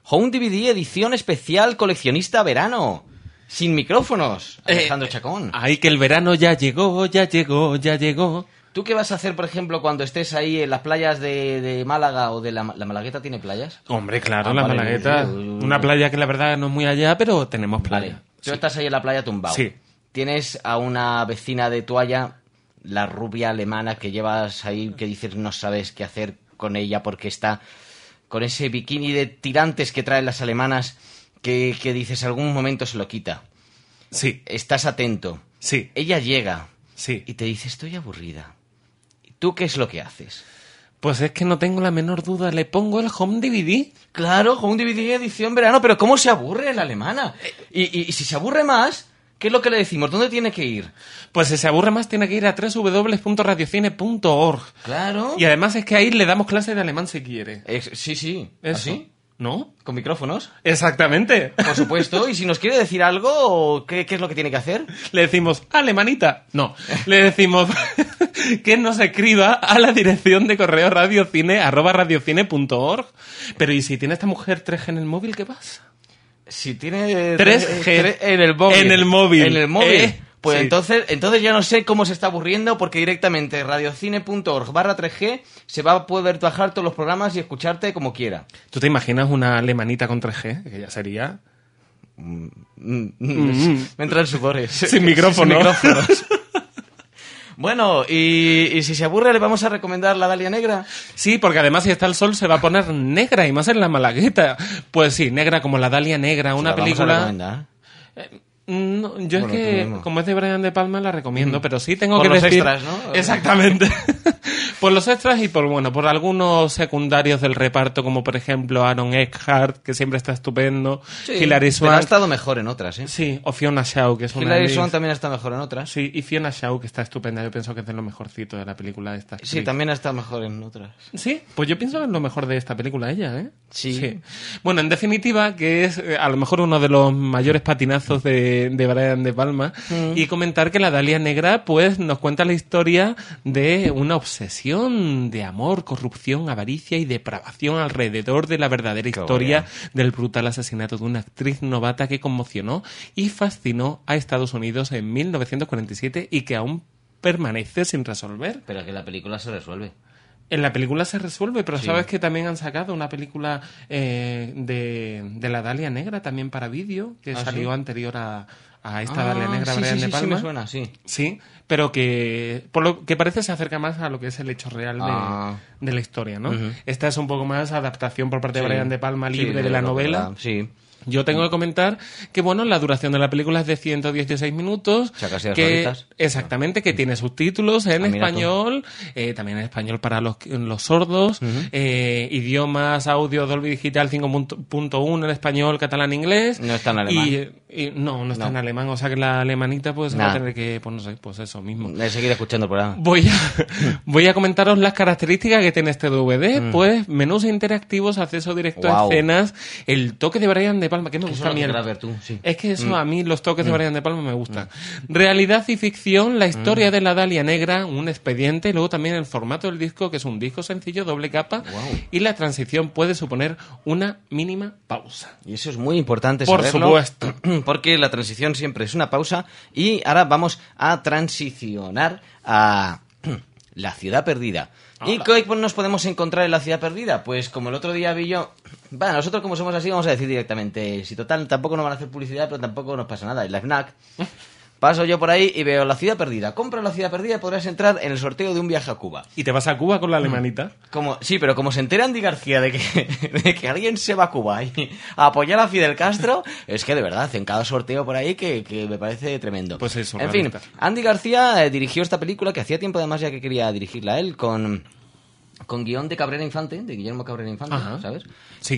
Home DVD edición especial coleccionista verano. Sin micrófonos, Alejandro Chacón. Ay, que el verano ya llegó, ya llegó, ya llegó. ¿Tú qué vas a hacer, por ejemplo, cuando estés ahí en las playas de Málaga o de la Malagueta? ¿Tiene playas? Hombre, claro, Ah, la vale, Malagueta. Una playa que la verdad no es muy allá, pero tenemos playa. Vale. Tú estás ahí en la playa tumbado. Sí. Tienes a una vecina de toalla, la rubia alemana que llevas ahí, que dices no sabes qué hacer con ella porque está con ese bikini de tirantes que traen las alemanas que dices algún momento se lo quita. Sí. Estás atento. Sí. Ella llega Sí. y te dice estoy aburrida. ¿Tú qué es lo que haces? Pues es que no tengo la menor duda. Le pongo el Home DVD. Claro, Home DVD edición verano, pero ¿cómo se aburre la alemana? Y si se aburre más, ¿qué es lo que le decimos? ¿Dónde tiene que ir? Pues si se aburre más tiene que ir a www.radiocine.org. Claro. Y además es que ahí le damos clase de alemán si quiere. Sí, sí. Eso. ¿Así? ¿No? ¿Con micrófonos? Exactamente. Por supuesto. Y si nos quiere decir algo, ¿qué es lo que tiene que hacer? Le decimos, alemanita. No. Le decimos que nos escriba a la dirección de correo radiocine@radiocine.org. Pero ¿y si tiene esta mujer 3G en el móvil, qué pasa? Si tiene 3G en el móvil. En el móvil. En el móvil. Pues sí. entonces ya no sé cómo se está aburriendo porque directamente radiocine.org/3G se va a poder bajar todos los programas y escucharte como quiera. ¿Tú te imaginas una alemanita con 3G? Que ya sería... Me entran sudores. Sin micrófono. Sin micrófonos. Bueno, y si se aburre, ¿le vamos a recomendar La Dalia Negra? Sí, porque además si está el sol se va a poner negra y más en la Malagueta. Pues sí, negra como La Dalia Negra, una Se la película... vamos a recomendar. No, yo Bueno, es tú que, mismo. como es de Brian De Palma, la recomiendo, pero sí tengo Por que los decir... extras, ¿no? Exactamente. Por los extras y por algunos secundarios del reparto, como por ejemplo Aaron Eckhart, que siempre está estupendo, Sí, Hilary pero Swank... ha estado mejor en otras, ¿eh? Sí, o Fiona Shaw, que es una Hilary actriz. Swank también está mejor en otras. Sí, y Fiona Shaw, que está estupenda. Yo pienso que es de lo mejorcito de la película de esta actriz. Sí, también está mejor en otras. Sí, pues yo pienso que es lo mejor de esta película ella, ¿eh? Sí. Bueno, en definitiva, que es a lo mejor uno de los mayores patinazos de Brian De Palma, y comentar que La Dalia Negra pues nos cuenta la historia de una obsesión de amor, corrupción, avaricia y depravación alrededor de la verdadera historia del brutal asesinato de una actriz novata que conmocionó y fascinó a Estados Unidos en 1947 y que aún permanece sin resolver. Pero que la película se resuelve. En la película se resuelve, pero Sí. sabes que también han sacado una película de La Dalia Negra también para vídeo, que salió ¿sí? anterior a esta Dalia Negra, sí, Brian sí, De sí, Palma. me suena, sí. Sí, pero que por lo que parece se acerca más a lo que es el hecho real de la historia, ¿no? Ujú. Esta es un poco más adaptación por parte de Sí. Brian De Palma libre Sí, de la lo que novela. va, sí. Yo tengo que comentar que, bueno, la duración de la película es de 116 minutos. O sea, casi 2 que, horitas. exactamente, que tiene subtítulos en mira tú. español, también en español para los sordos, idiomas, audio, Dolby Digital 5.1 en español, catalán, inglés. No está en alemán. Y no está No. en alemán, o sea que la alemanita pues va Nah. a tener que, pues no sé, pues eso mismo. He seguido escuchando el programa. Voy a comentaros las características que tiene este DVD, pues menús interactivos, acceso directo a Guau. escenas, el toque de Brian De Palma, que me Eso gusta es a lo mí. que querrás ver tú, sí. Es que eso a mí, los toques de Brian De Palma me gustan. Realidad y ficción, la historia de La Dalia Negra, un expediente, y luego también el formato del disco, que es un disco sencillo, doble capa, Guau. y la transición puede suponer una mínima pausa. Y eso es muy importante Por saberlo. supuesto. Porque la transición siempre es una pausa. Y ahora vamos a transicionar a La Ciudad Perdida. ¿Y qué nos podemos encontrar en La Ciudad Perdida? Pues como el otro día vi yo... Bueno, nosotros como somos así vamos a decir directamente. Si total, tampoco nos van a hacer publicidad, pero tampoco nos pasa nada. En la FNAC paso yo por ahí y veo La Ciudad Perdida. Compra La Ciudad Perdida y podrás entrar en el sorteo de un viaje a Cuba. ¿Y te vas a Cuba con la alemanita? Sí, pero como se entera Andy García de que alguien se va a Cuba y a apoyar a Fidel Castro, es que de verdad hacen cada sorteo por ahí que me parece tremendo. Pues eso, en fin, realista. Andy García dirigió esta película que hacía tiempo además ya que quería dirigirla él con guión de Cabrera Infante, de Guillermo Cabrera Infante, Ajá. ¿sabes? Sí.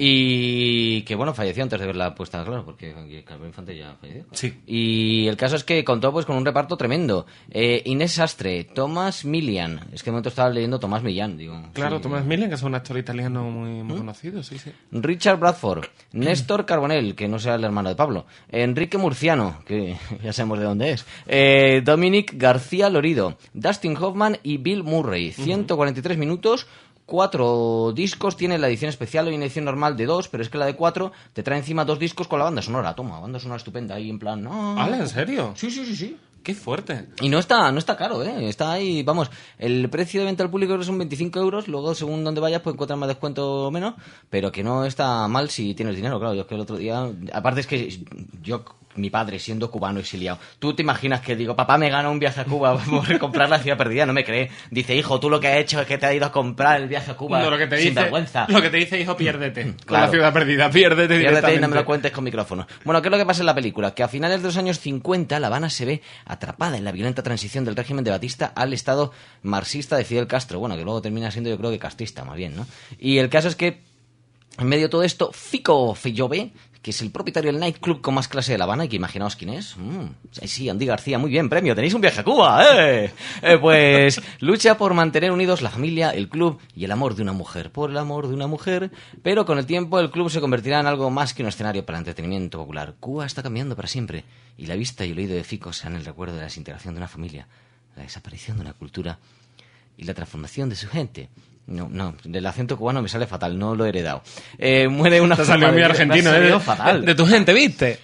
Y que, bueno, falleció antes de verla puesta, claro, porque Cabrera Infante ya falleció. Sí. Y el caso es que contó pues con un reparto tremendo. Inés Sastre, Thomas Milian, es que de momento estaba leyendo Tomás Millán, digo. Claro, Sí. Thomas Millen, que es un actor italiano muy conocido, sí, sí. Richard Bradford, Néstor Carbonell, que no sea el hermano de Pablo, Enrique Murciano, que ya sabemos de dónde es, Dominic García Lorido, Dustin Hoffman y Bill Murray. 143 minutos, 4 discos, tiene la edición especial y una edición normal de 2, pero es que la de 4 te trae encima 2 discos con la banda sonora. Toma, banda sonora estupenda ahí en plan... No. ¿Hala, en serio? Sí. Qué fuerte. Y no está caro, ¿eh? Está ahí, vamos, el precio de venta al público son 25 euros, luego según donde vayas pues encuentras más descuento o menos, pero que no está mal si tienes dinero, claro. Yo es que el otro día, aparte es que yo, mi padre siendo cubano exiliado, tú te imaginas que digo, papá me gana un viaje a Cuba por comprar la ciudad perdida, no me cree. Dice, hijo, tú lo que has hecho es que te has ido a comprar el viaje a Cuba sin vergüenza. Lo que te dice, hijo, piérdete. Claro. Con la ciudad perdida, piérdete y no me lo cuentes con micrófono. Bueno, ¿qué es lo que pasa en la película? Que a finales de los años 50 La Habana se ve atrapada en la violenta transición del régimen de Batista al estado marxista de Fidel Castro. Bueno, que luego termina siendo, yo creo que castista, más bien, ¿no? Y el caso es que, en medio de todo esto, Fico Fellové, que es el propietario del nightclub con más clase de La Habana, y que imaginaos quién es. Sí, Andy García, muy bien, premio, tenéis un viaje a Cuba, pues lucha por mantener unidos la familia, el club y el amor de una mujer. Por el amor de una mujer, pero con el tiempo el club se convertirá en algo más que un escenario para entretenimiento popular. Cuba está cambiando para siempre, y la vista y el oído de Fico serán el recuerdo de la desintegración de una familia, la desaparición de una cultura y la transformación de su gente. No, el acento cubano me sale fatal, no lo he heredado. Muere una Te salió muy argentino, fatal. De tu gente, ¿viste?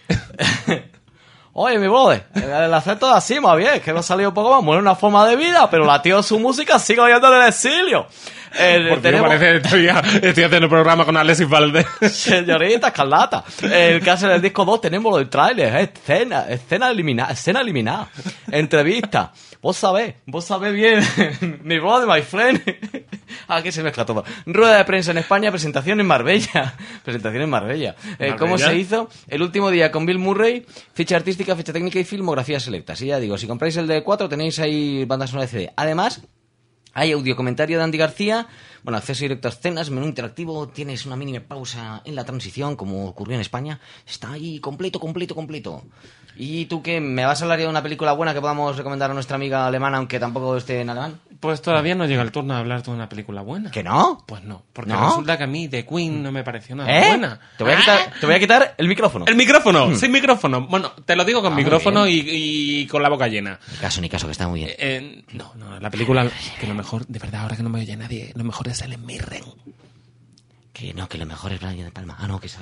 Oye, mi brother, el acento de así, más bien, que me ha salido un poco más. Muere una forma de vida, pero la tío su música sigue oyendo en el exilio. Porque parece que estoy haciendo el programa con Alexis Valdés. Señorita Escarlata. El caso del disco 2 tenemos lo del tráiler, escena eliminada, entrevista. Vos sabés bien, mi brother, my friend. Aquí se mezcla todo. Rueda de prensa en España, presentación en Marbella. ¿Cómo se hizo? El último día con Bill Murray, ficha artística, ficha técnica y filmografía selectas. Y ya digo, si compráis el de 4 tenéis ahí banda sonora de CD. Además, hay audio comentario de Andy García, bueno, acceso directo a escenas, menú interactivo, tienes una mínima pausa en la transición, como ocurrió en España. Está ahí completo. ¿Y tú qué? ¿Me vas a hablar de una película buena que podamos recomendar a nuestra amiga alemana, aunque tampoco esté en alemán? Pues todavía no llega el turno de hablar de una película buena. ¿Que no? Pues no, porque ¿No? resulta que a mí The Queen no me pareció nada buena. Te voy a quitar el micrófono. ¿El micrófono? Sin micrófono. Bueno, te lo digo con micrófono muy y con la boca llena. Ni caso, que está muy bien. No, la película, que lo mejor, de verdad, ahora que no me oye nadie, lo mejor es Helen Mirren. Que lo mejor es Brian De Palma. No, que es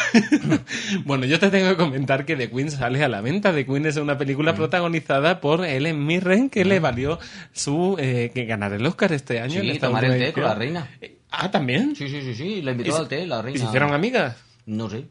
Bueno, yo te tengo que comentar que The Queen sale a la venta. The Queen es una película protagonizada por Helen Mirren, que le valió su que ganar el Oscar este año. Sí, tomar el té con la reina. ¿También? Sí, la invitó al té, la reina. ¿Y se hicieron amigas? No sé.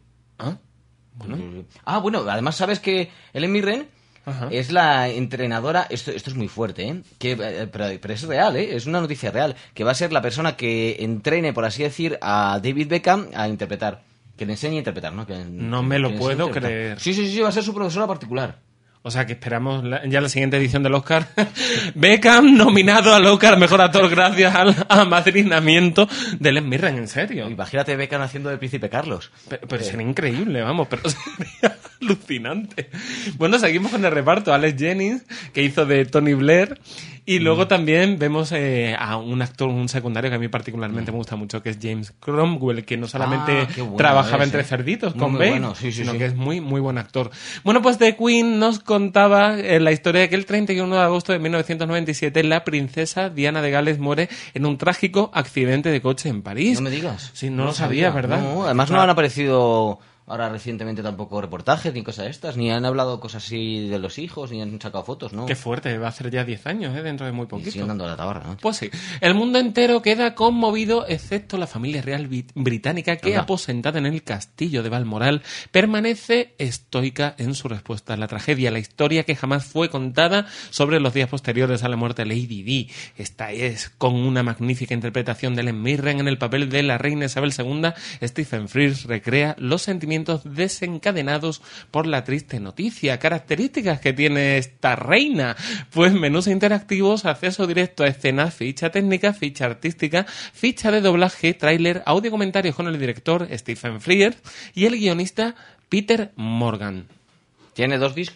Bueno. Bueno, además sabes que Helen Mirren es la entrenadora, esto es muy fuerte, pero es real, es una noticia real, que va a ser la persona que entrene, por así decir, a David Beckham a interpretar, que le enseñe a interpretar, ¿no? No me lo puedo creer. Sí, va a ser su profesora particular. O sea que esperamos ya la siguiente edición del Oscar. Beckham nominado al Oscar Mejor Actor gracias al amadrinamiento de Helen Mirren, en serio. Imagínate Beckham haciendo de Príncipe Carlos. Pero sería increíble, vamos, pero sería alucinante. Bueno, seguimos con el reparto. Alex Jennings, que hizo de Tony Blair. Y luego también vemos a un actor, un secundario que a mí particularmente me gusta mucho, que es James Cromwell, que no solamente trabajaba entre cerditos con Bane, sino que es muy, muy buen actor. Bueno, pues The Queen nos contaba la historia de que el 31 de agosto de 1997 la princesa Diana de Gales muere en un trágico accidente de coche en París. No me digas. Sí, no lo sabía, ¿verdad? No, además no han aparecido ahora recientemente tampoco reportajes ni cosas de estas, ni han hablado cosas así de los hijos, ni han sacado fotos, ¿no? Qué fuerte, va a ser ya 10 años, dentro de muy poquito. Y siguen dando la tabarra, ¿no? Pues sí, el mundo entero queda conmovido, excepto la familia real británica que, aposentada en el castillo de Balmoral, permanece estoica en su respuesta a la tragedia, la historia que jamás fue contada sobre los días posteriores a la muerte de Lady Di. Esta es, con una magnífica interpretación de Helen Mirren en el papel de la reina Isabel II, Stephen Frears recrea los sentimientos desencadenados por la triste noticia. Características que tiene esta reina, pues menús interactivos, acceso directo a escenas, ficha técnica, ficha artística, ficha de doblaje, tráiler, audio comentarios con el director Stephen Frears y el guionista Peter Morgan. Tiene 2 discos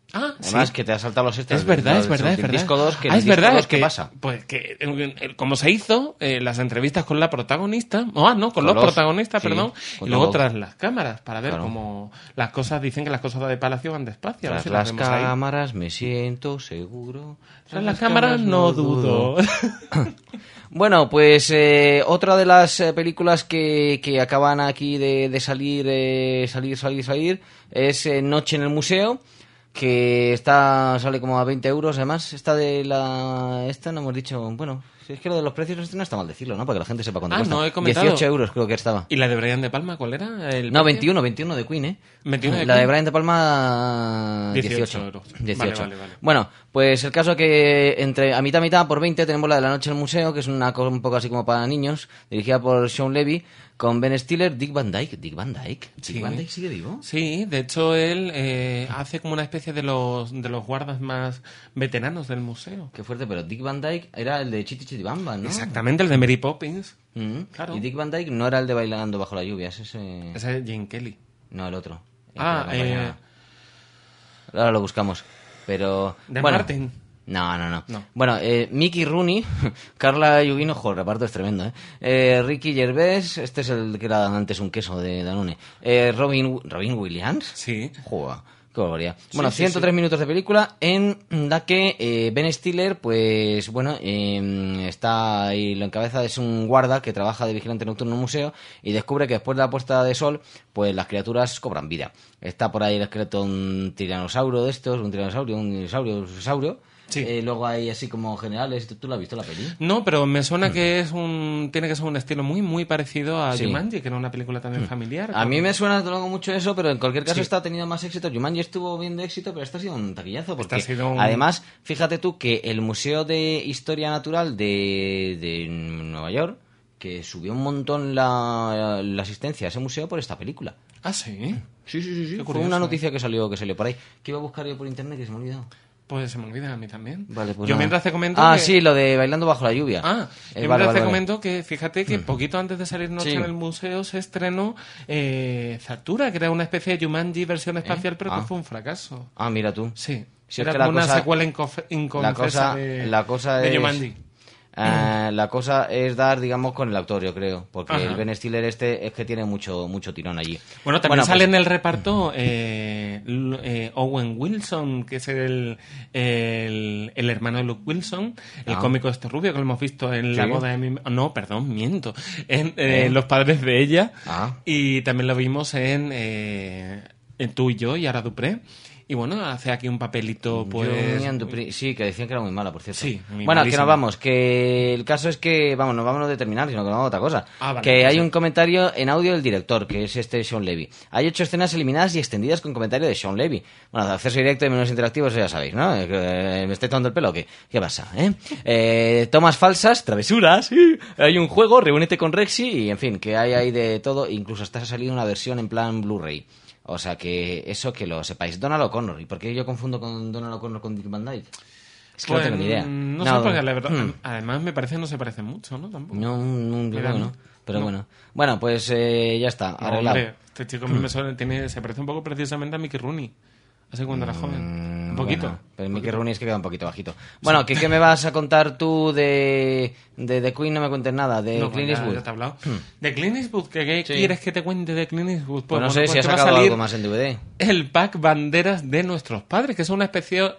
Ah, Además, sí. que te ha saltado los extras. Es verdad, es verdad, es del verdad. Disco 2, que es el disco verdad 2, ¿qué que, pasa? Pues que, como se hizo, las entrevistas con la protagonista, con los protagonistas, sí, perdón, con y luego todo. tras las cámaras, para ver Claro. cómo las cosas, dicen que las cosas de Palacio van despacio. A ver Tras si las vemos ahí. cámaras me siento seguro. Tras las cámaras no dudo. Bueno, pues otra de las películas que acaban aquí de salir es Noche en el Museo, que sale como a 20 euros. Además, esta no hemos dicho, bueno, si es que lo de los precios no está mal decirlo, ¿no? Para que la gente sepa cuánto cuesta. No he comentado. 18 euros creo que estaba. ¿Y la de Brian De Palma cuál era? No, 21 de Queen, ¿eh? 21 de La de Queen. Brian De Palma, 18 euros. 18. Vale. Bueno, pues el caso que entre a mitad por 20 tenemos la de La Noche en el Museo, que es una cosa un poco así como para niños, dirigida por Sean Levy, con Ben Stiller, Dick Van Dyke. ¿Dick Van Dyke sigue vivo? Sí, de hecho él hace como una especie de los guardas más veteranos del museo. Qué fuerte, pero Dick Van Dyke era el de Chitty Chitty Bamba, ¿no? Exactamente, el de Mary Poppins. Claro. Y Dick Van Dyke no era el de Bailando bajo la lluvia, es ese... Ese es Jane Kelly. No, el otro. De Ahora lo buscamos. Pero... Martin. No. Bueno, Mickey Rooney, Carla Gugino, joder, el reparto es tremendo, Ricky Gervais, este es el que era antes un queso de Danone. Robin Williams. Sí. Joder, qué barbaridad. Bueno, Sí, 103 minutos de película en la que Ben Stiller, pues bueno, está ahí, lo encabeza, es un guarda que trabaja de vigilante nocturno en un museo y descubre que después de la puesta de sol, pues las criaturas cobran vida. Está por ahí el esqueleto de un tiranosaurio de estos, un dinosaurio. Sí. Luego hay así como generales. ¿Tú lo has visto la peli? No, pero me suena que tiene que ser un estilo muy, muy parecido a Sí. Jumanji, que era una película también familiar. A mí me suena desde luego mucho eso, pero en cualquier caso Sí. esta ha tenido más éxito. Jumanji estuvo bien de éxito, pero esta ha sido un taquillazo. Porque Esta ha sido además, fíjate tú que el Museo de Historia Natural de Nueva York, que subió un montón la asistencia a ese museo por esta película. Ah, sí. Sí. Qué Fue curioso, una noticia que salió por ahí. Que iba a buscar yo por internet que se me ha olvidado. Pues se me olvida a mí también. Vale, pues yo nada. mientras te comento Sí, lo de Bailando bajo la lluvia. Mientras te comento que fíjate que poquito antes de salir Noche Sí. en el Museo se estrenó Zatura, que era una especie de Jumanji versión espacial, pero que fue un fracaso. Mira tú. Sí. Si Era es que como una secuela inconfesa de Jumanji. La cosa es dar, digamos, con el autor, yo creo. Porque Ajá. el Ben Stiller es que tiene mucho tirón allí. Bueno, también sale pues, en el reparto Owen Wilson, que es el hermano de Luke Wilson, el cómico este rubio que lo hemos visto en La boda de mi... No, perdón, miento. En Los padres de ella. Y también lo vimos en Tú y yo y Ara Dupré. Y bueno, hace aquí un papelito, pues... Sí, que decían que era muy mala, por cierto. Sí, muy bueno, malísima. que nos vamos. Que el caso es que, no vamos a terminar, sino que vamos a otra cosa. Vale, que hay sí. un comentario en audio del director, que es Sean Levy. Hay 8 escenas eliminadas y extendidas con comentario de Sean Levy. Bueno, de acceso directo y menús interactivos, ya sabéis, ¿no? ¿Me estoy tomando el pelo o qué? ¿Qué pasa, tomas falsas, travesuras, sí. Hay un juego, reúnete con Rexy y, en fin, que hay de todo. Incluso hasta ha salido una versión en plan Blu-ray. O sea, que eso que lo sepáis. Donald O'Connor. ¿Y por qué yo confundo con Donald O'Connor con Dick Van Dyke? Es que no tengo ni idea. No sé, porque la verdad... Además, me parece que no se parecen mucho, ¿no? Tampoco. No, yo creo que no. Pero bueno. Bueno, pues ya está. Arreglado. Hombre, este chico a mí me suena, se parece un poco precisamente a Mickey Rooney. Así cuando era joven. Un poquito. Bueno, pero Mickey Rooney es que queda un poquito bajito. Bueno, sí. ¿qué me vas a contar tú de The Queen? No me cuentes nada. De Clint Eastwood. Ya te he hablado. ¿De Clint Eastwood? ¿Qué quieres que te cuente de Clint Eastwood? Pues no sé si ha sacado algo más en DVD. El pack Banderas de nuestros padres, que es una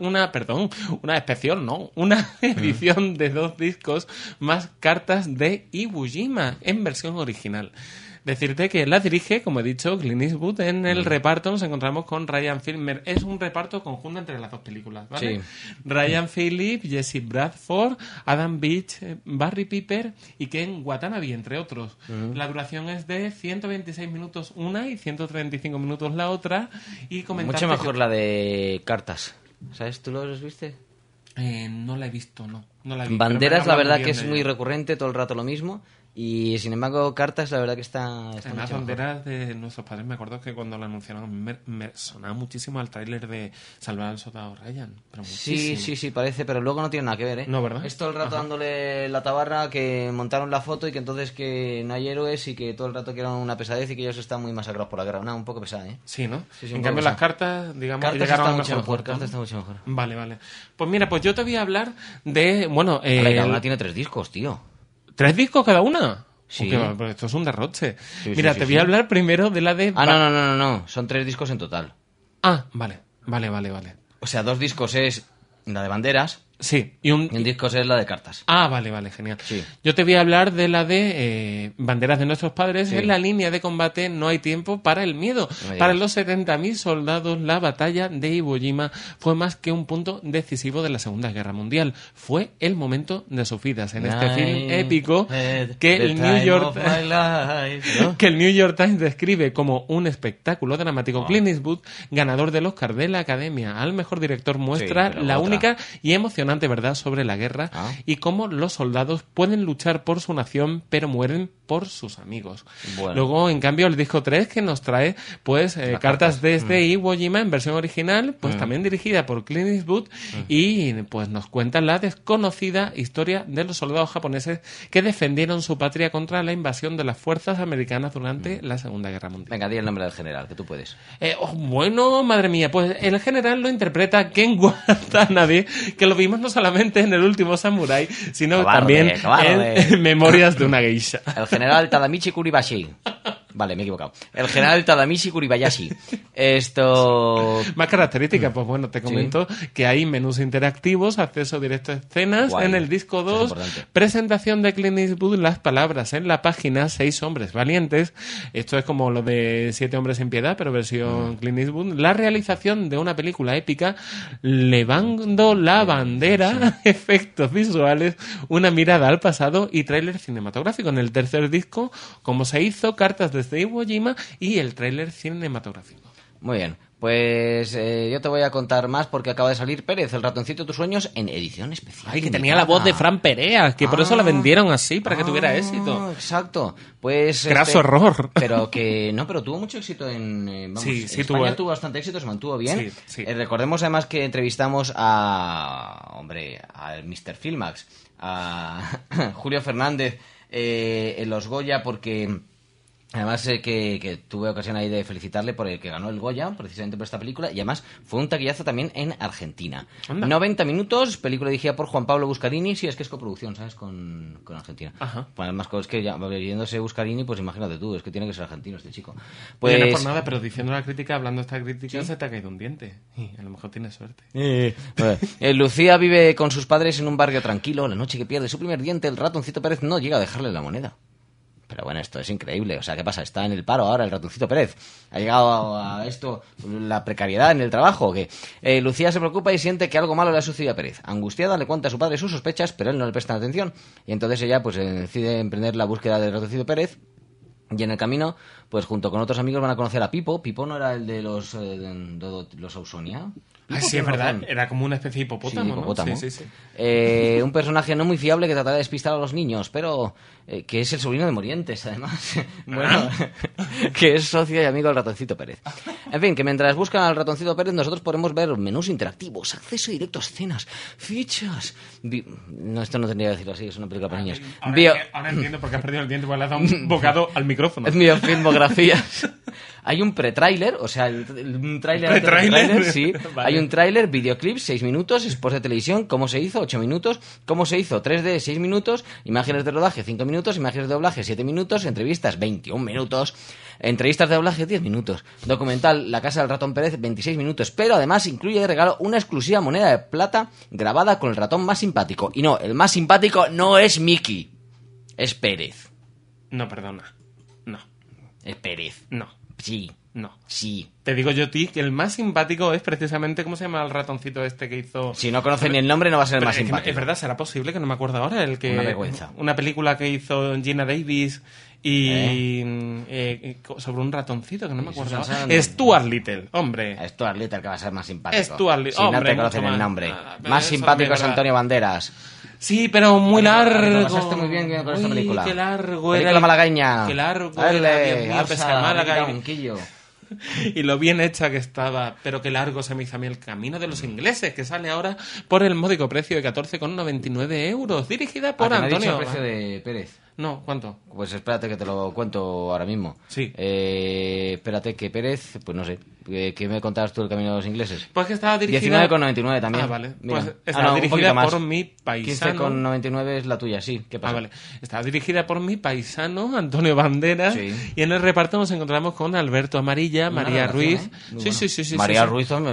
edición de 2 discos más cartas de Iwo Jima en versión original. Decirte que la dirige, como he dicho, Clint Eastwood. En el reparto nos encontramos con Ryan Phillips. Es un reparto conjunto entre las 2 películas, ¿vale? Sí. Ryan Phillips, Jesse Bradford, Adam Beach, Barry Pepper y Ken Watanabe, entre otros. La duración es de 126 minutos una y 135 minutos la otra. Y mucho mejor la de cartas. ¿Sabes? ¿Tú los viste? No la he visto, no la he visto. Banderas, la verdad que es muy recurrente, todo el rato lo mismo. Y sin embargo, cartas, la verdad que está En las mucho banderas de nuestros padres, me acuerdo que cuando lo anunciaron me sonaba muchísimo al tráiler de Salvar al Soldado Ryan. Pero muchísimo. Sí, parece, pero luego no tiene nada que ver, ¿eh? No, ¿verdad? Es todo el rato dándole la tabarra, que montaron la foto y que entonces que no hay héroes y que todo el rato que era una pesadez y que ellos están muy masacrados por la guerra. Un poco pesada, ¿eh? Sí, ¿no? Sí, en un cambio, poco las cartas, digamos, Cartas llegaron está a mucho mejor, punto, cartas ¿no? está mucho mejor. Vale. Pues mira, pues yo te voy a hablar de, bueno... Cada una tiene 3 discos, tío. ¿3 discos cada una? Sí. Pero esto es un derroche. Sí, Mira, sí, te voy a hablar primero de la de... No. Son 3 discos en total. Ah, vale. O sea, 2 discos es la de banderas Sí, y un disco es la de cartas. Ah, vale, genial. Sí. Yo te voy a hablar de la de Banderas de nuestros padres. Sí. En la línea de combate no hay tiempo para el miedo. Para los 70.000 soldados, la batalla de Iwo Jima fue más que un punto decisivo de la Segunda Guerra Mundial. Fue el momento de sus vidas. En este film épico que el New York Times describe como un espectáculo dramático. Clint Eastwood, ganador del Oscar de la Academia al mejor director, muestra la única y emocionante verdad sobre la guerra y cómo los soldados pueden luchar por su nación pero mueren por sus amigos. Bueno. Luego, en cambio, el disco 3 que nos trae pues cartas desde Iwo Jima en versión original, pues también dirigida por Clint Eastwood y pues nos cuenta la desconocida historia de los soldados japoneses que defendieron su patria contra la invasión de las fuerzas americanas durante la Segunda Guerra Mundial. Venga, di el nombre del general, que tú puedes. Bueno, madre mía, pues el general lo interpreta Ken Watanabe, que lo vimos no solamente en El Último Samurái, sino también en Memorias de una geisha. El general Tadamichi Kuribashi. Vale, me he equivocado. El general Tadamichi Kuribayashi. Esto... Más características, pues bueno, te comento que hay menús interactivos, acceso directo a escenas. En el disco 2, presentación de Clint Eastwood, las palabras en la página, 6 hombres valientes. Esto es como lo de 7 hombres sin piedad, pero versión Clint Eastwood. La realización de una película épica, levando la bandera, efectos visuales, una mirada al pasado y tráiler cinematográfico. En el tercer disco, como se hizo, cartas desde Iwo Jima y el tráiler cinematográfico. Muy bien, pues yo te voy a contar más porque acaba de salir Pérez, el ratoncito de tus sueños, en edición especial. Ay, que tenía la voz de Fran Perea, que por eso la vendieron así, para que tuviera éxito. Exacto, pues... Graso error. Pero tuvo mucho éxito en... sí, España tuvo bastante éxito, se mantuvo bien. Sí. Recordemos además que entrevistamos al Mr. Filmax, a Julio Fernández, en los Goya, porque... Además que tuve ocasión ahí de felicitarle por el que ganó el Goya, precisamente por esta película, y además fue un taquillazo también en Argentina. Anda. 90 minutos, película dirigida por Juan Pablo Buscarini, sí, es que es coproducción, ¿sabes? Con Argentina. Ajá. Pues además, es que ya, yéndose Buscarini, pues imagínate tú, es que tiene que ser argentino este chico. Pues... No es por nada, pero diciendo la crítica, hablando de esta crítica, se te ha caído un diente. Y a lo mejor tienes suerte. Lucía vive con sus padres en un barrio tranquilo. La noche que pierde su primer diente, el ratoncito Pérez no llega a dejarle la moneda. Pero bueno, esto es increíble. O sea, ¿qué pasa? Está en el paro ahora el ratoncito Pérez. ¿Ha llegado a esto la precariedad en el trabajo o qué? Lucía se preocupa y siente que algo malo le ha sucedido a Pérez. Angustiada, le cuenta a su padre sus sospechas, pero él no le presta atención. Y entonces ella pues decide emprender la búsqueda del ratoncito Pérez. Y en el camino, pues junto con otros amigos van a conocer a Pipo. Pipo no era el de los Ausonia. Sí, es verdad. Era como una especie de hipopótamo, hipopótamo. ¿no? Sí. Un personaje no muy fiable que tratará de despistar a los niños, pero que es el sobrino de Morientes, además. Bueno, que es socio y amigo del ratoncito Pérez. En fin, que mientras buscan al ratoncito Pérez, nosotros podemos ver menús interactivos, acceso directo a escenas, fichas... No, esto no tendría que decirlo así, es una película para niños. Ahora entiendo por qué has perdido el diente, porque le has dado un bocado al micrófono. Es biofilmografías. Hay un pretráiler, o sea, un tráiler, sí. Vale. Hay un tráiler, videoclip, 6 minutos, spots de televisión, cómo se hizo, 8 minutos, cómo se hizo, 3D, 6 minutos, imágenes de rodaje, 5 minutos, imágenes de doblaje, 7 minutos, entrevistas, 21 minutos, entrevistas de doblaje, 10 minutos, documental La Casa del Ratón Pérez, 26 minutos, pero además incluye de regalo una exclusiva moneda de plata grabada con el ratón más simpático. Y no, el más simpático no es Mickey, es Pérez. No, perdona, no. Es Pérez. No. Sí. No. Sí. Te digo yo a ti que el más simpático es precisamente... ¿Cómo se llama el ratoncito este que hizo...? Si no conoces ni el nombre no va a ser el más simpático. Es verdad, será posible que no me acuerdo ahora. El que... Una vergüenza. Una película que hizo Gina Davis y... sobre un ratoncito que no me acuerdo. Stuart Little, hombre. Stuart Little, que va a ser más simpático. Stuart Little, si no te conocen el nombre. Más simpático es Antonio Banderas. Sí, pero muy largo. Lo pasaste muy bien con esta película. Qué largo película era. malagueña. Qué largo Dale, era, Dios mío, Arsa, pese a Málaga. un quillo. Y lo bien hecha que estaba, pero qué largo se me hizo a mí El camino de los ingleses, que sale ahora por el módico precio de 14,99 euros, dirigida por ¿No ha dicho Antonio. el precio de Pérez? No, ¿cuánto? Pues espérate que te lo cuento ahora mismo. Sí. Espérate que Pérez, pues no sé, ¿qué me contabas tú del camino de los ingleses? Pues que estaba dirigida... 19,99 también. Ah, vale. Mira. Pues estaba un dirigida poquito más. por mi paisano... 15,99 es la tuya, sí. ¿Qué pasa? Ah, vale. Estaba dirigida por mi paisano, Antonio Banderas, Sí. y en el reparto nos encontramos con Alberto Amarilla, Una María relación, Ruiz... ¿eh? Muy Sí, bueno. sí. María sí. Ruiz, hombre,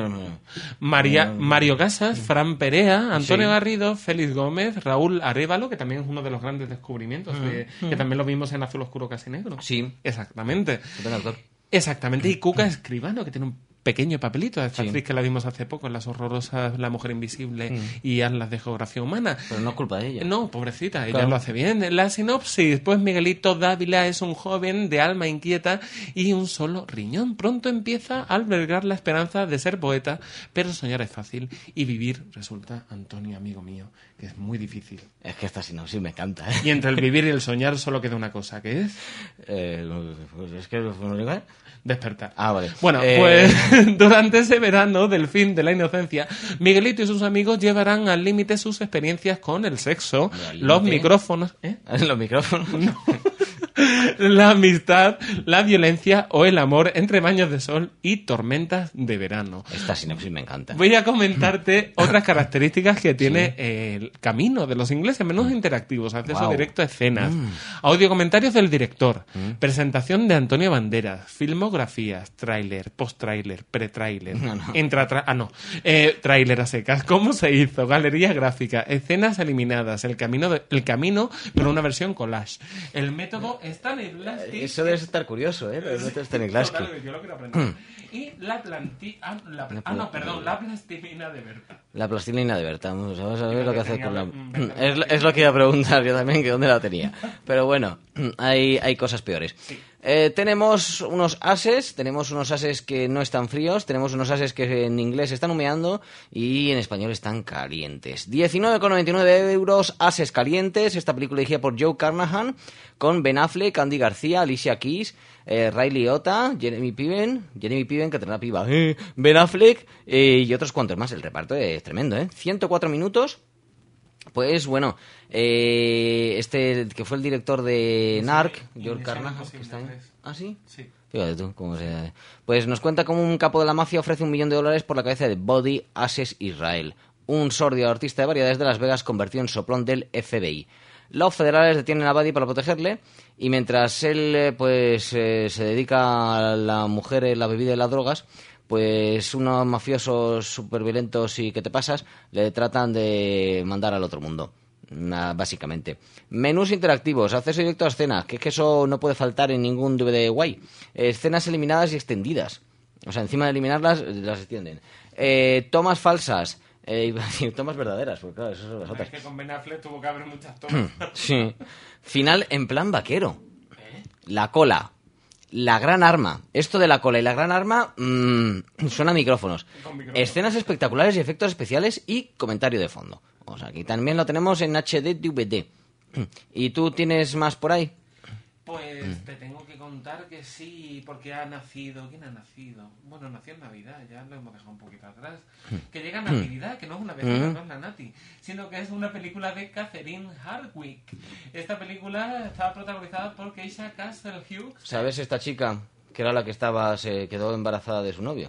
Mario Casas, Fran Perea, Antonio Sí. Garrido, Félix Gómez, Raúl Arévalo, que también es uno de los grandes descubrimientos, que también lo vimos en Azul Oscuro Casi Negro. Sí. Exactamente. Buen actor. Exactamente. Y Cuca Escribano, que tiene un pequeño papelito. Esta Sí. actriz que la vimos hace poco en Las Horrorosas, La Mujer Invisible y Atlas de Geografía Humana. Pero no es culpa de ella. No, pobrecita, ella Claro. lo hace bien. La sinopsis, pues Miguelito Dávila es un joven de alma inquieta y un solo riñón. Pronto empieza a albergar la esperanza de ser poeta, pero soñar es fácil y vivir resulta, Antonio, amigo mío, que es muy difícil. Es que esta sinopsis me encanta, ¿eh? Y entre el vivir y el soñar solo queda una cosa, que es Pues es que... ¿no? despertar. Ah, vale. Bueno, pues durante ese verano del fin de la inocencia, Miguelito y sus amigos llevarán al límite sus experiencias con el sexo, ¿Al los límite? micrófonos, ¿eh? Los micrófonos. la amistad, la violencia o el amor entre baños de sol y tormentas de verano. Esta sinopsis me encanta. Voy a comentarte otras características que tiene el camino de los ingleses, menús interactivos, acceso Wow. directo a escenas, audio comentarios del director, presentación de Antonio Banderas, filmografías, tráiler, post-tráiler, pre-tráiler, tráiler a secas, cómo se hizo, galería gráfica, escenas eliminadas, el camino, pero una versión collage, el método Stanislavski. Eso debe estar curioso, ¿eh? El método Stanislavski. Total, yo lo quiero aprender. Y la plastilina de Berta. La plastilina de Berta. Vamos a ver Lo lo que que hace tenía con la... Berta. Es lo que iba a preguntar yo también, que dónde la tenía. Pero bueno, hay cosas peores. Tenemos unos ases que no están fríos, tenemos unos ases que en inglés están humeando y en español están calientes. 19,99 euros, ases calientes. Esta película dirigida por Joe Carnahan, con Ben Affleck, Andy García, Alicia Keys, Ray Liotta, Jeremy Piven, que tendrá piba, Ben Affleck y otros cuantos más. El reparto es tremendo, 104 minutos. Pues bueno, este que fue el director de Narc, George Carnahan, que está ahí. ¿Ah, sí? Sí. Fíjate tú, cómo se... Pues nos cuenta cómo un capo de la mafia ofrece $1 millón por la cabeza de Body Asses Israel, un sordio artista de variedades de Las Vegas convertido en soplón del FBI. Los federales detienen a Buddy para protegerle y mientras él se dedica a la mujer, la bebida y las drogas, pues unos mafiosos súper violentos y que te pasas le tratan de mandar al otro mundo, básicamente. Menús interactivos, acceso directo a escenas, que es que eso no puede faltar en ningún DVD guay. Escenas eliminadas y extendidas, o sea, encima de eliminarlas las extienden. Tomas falsas, iba a decir tomas verdaderas, porque claro, eso son las otras. Es que con Ben Affleck tuvo que haber muchas tomas. Sí. Final en plan vaquero. La cola. La gran arma. Esto de la cola y la gran arma suena a micrófonos. Escenas espectaculares y efectos especiales y comentario de fondo. O sea, aquí también lo tenemos en HD DVD. ¿Y tú tienes más por ahí? Pues te tengo que contar que sí, porque ha nacido... ¿Quién ha nacido? Bueno, nació en Navidad, ya lo hemos dejado un poquito atrás. Que llega Natividad, que no es una vecina, no es la Nati, sino que es una película de Catherine Hardwicke. Esta película estaba protagonizada por Keisha Castle Hughes. ¿Sabes esta chica que era la que se quedó embarazada de su novio?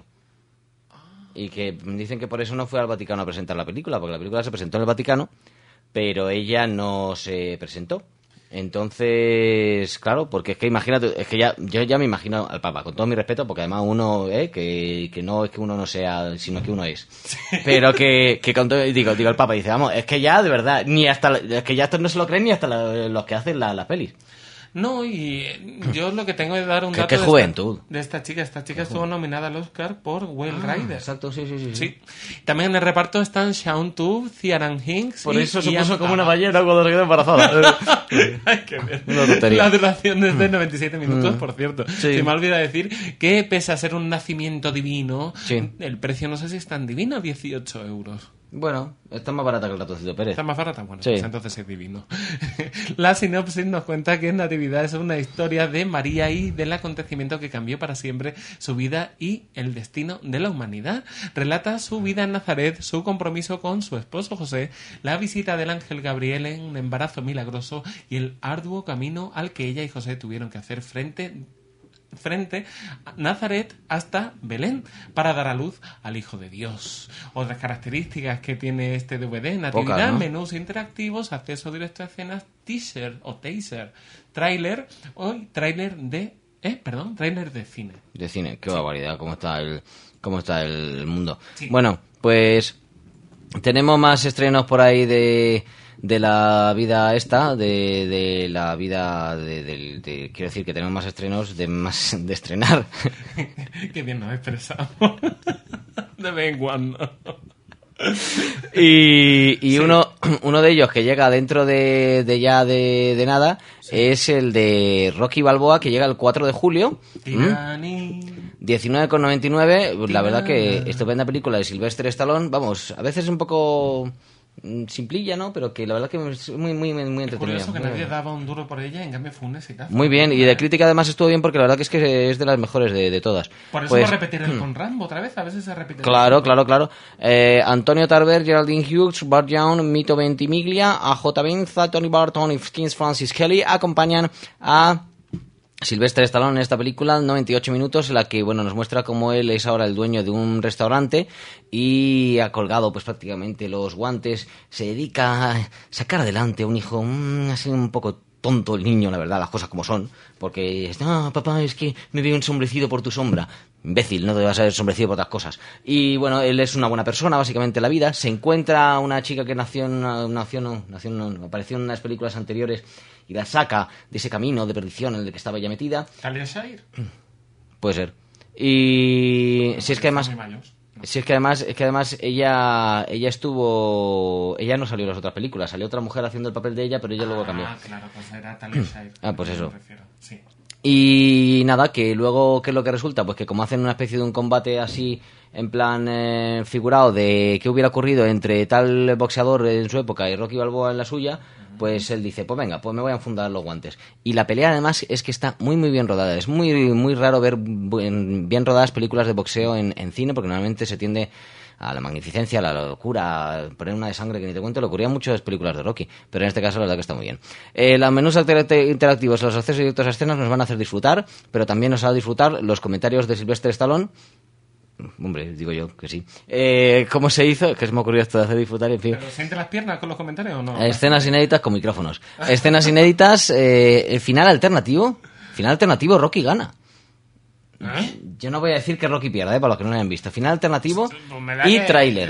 Y que dicen que por eso no fue al Vaticano a presentar la película, porque la película se presentó en el Vaticano, pero ella no se presentó. Entonces, claro, porque es que imagínate, es que yo ya me imagino al Papa, con todo mi respeto, porque además uno, que no es que uno no sea, sino que uno es. Pero que con todo, digo al Papa, dice, vamos, es que ya, de verdad, es que ya esto no se lo creen ni hasta los que hacen las pelis. No, y yo lo que tengo es dar un dato ¿Qué juventud? de esta chica. Esta chica estuvo nominada al Oscar por Whale Rider. Exacto, sí. Sí. También en el reparto están Shaun Toub, Ciaran Hinks Por y eso se Ian puso como una Papa. ballena cuando se quedó embarazada. Hay que ver. Una tontería. La duración es de 97 minutos, por cierto. Sí. Se me olvida decir que pese a ser un nacimiento divino, Sí. el precio no sé si es tan divino, 18 euros. Bueno, está más barata que el Ratoncito Pérez. ¿Está más barata? Bueno, sí. Pues entonces es divino. La sinopsis nos cuenta que Natividad es una historia de María y del acontecimiento que cambió para siempre su vida y el destino de la humanidad. Relata su vida en Nazaret, su compromiso con su esposo José, la visita del ángel Gabriel en un embarazo milagroso y el arduo camino al que ella y José tuvieron que hacer frente a Nazaret hasta Belén para dar a luz al Hijo de Dios. Otras características que tiene este DVD: Natividad, Poca, ¿no? menús interactivos, acceso directo a escenas, teaser o taser, tráiler tráiler de cine. De cine, qué barbaridad, cómo está el mundo. Sí. Bueno, pues tenemos más estrenos por ahí de la vida esta, de la vida quiero decir que tenemos más estrenos de estrenar. Qué bien nos expresamos. De vez en cuando. Y Sí. uno de ellos que llega dentro de nada es el de Rocky Balboa, que llega el 4 de julio. Tirani. 19,99. La verdad que estupenda película de Sylvester Stallone. Vamos, a veces un poco simplilla, ¿no? Pero que la verdad que es muy entretenida. Curioso que nadie daba un duro por ella, en cambio fue un exitazo. Muy bien, y de crítica además estuvo bien porque la verdad que es de las mejores de todas. Por eso Pues, va a repetir el con Rambo otra vez, a veces se repite. Claro. Antonio Tarver, Geraldine Hughes, Bart Young, Mito Ventimiglia, A.J. Benza, Tony Barton y Kings Francis Kelly acompañan a Sylvester Stallone en esta película, 98 minutos, en la que nos muestra cómo él es ahora el dueño de un restaurante y ha colgado pues prácticamente los guantes, se dedica a sacar adelante a un hijo así un poco tonto el niño, la verdad, las cosas como son, porque papá, es que me veo ensombrecido por tu sombra. Imbécil, no te vas a ver ensombrecido por otras cosas. Y bueno, él es una buena persona, básicamente, en la vida. Se encuentra una chica que apareció en unas películas anteriores y la saca de ese camino de perdición en el que estaba ella metida. ¿Talia Shire? Puede ser. Y si es que además... Si es que además ella no salió en las otras películas, salió otra mujer haciendo el papel de ella, pero ella luego cambió. Claro, pues era Talia Shire. Pues eso. Sí. Y nada, que luego, ¿qué es lo que resulta? Pues que como hacen una especie de un combate así, en plan figurado de qué hubiera ocurrido entre tal boxeador en su época y Rocky Balboa en la suya, pues él dice, pues venga, pues me voy a enfundar los guantes. Y la pelea además es que está muy bien rodada. Es muy raro ver bien rodadas películas de boxeo en cine, porque normalmente se tiende a la magnificencia, a la locura, a poner una de sangre que ni te cuento. Le ocurría en muchas películas de Rocky, pero en este caso la verdad que está muy bien. Los menús interactivos, los accesos directos a escenas nos van a hacer disfrutar, pero también nos va a disfrutar los comentarios de Sylvester Stallone. Hombre, digo yo que sí. ¿Cómo se hizo? Que se me ocurrió esto de hacer disfrutar, en fin. ¿Pero siente las piernas con los comentarios o no? Escenas inéditas con micrófonos. Escenas inéditas, final alternativo. Final alternativo, Rocky gana. ¿Eh? Yo no voy a decir que Rocky pierde, para los que no lo hayan visto. Final alternativo Pues y tráiler.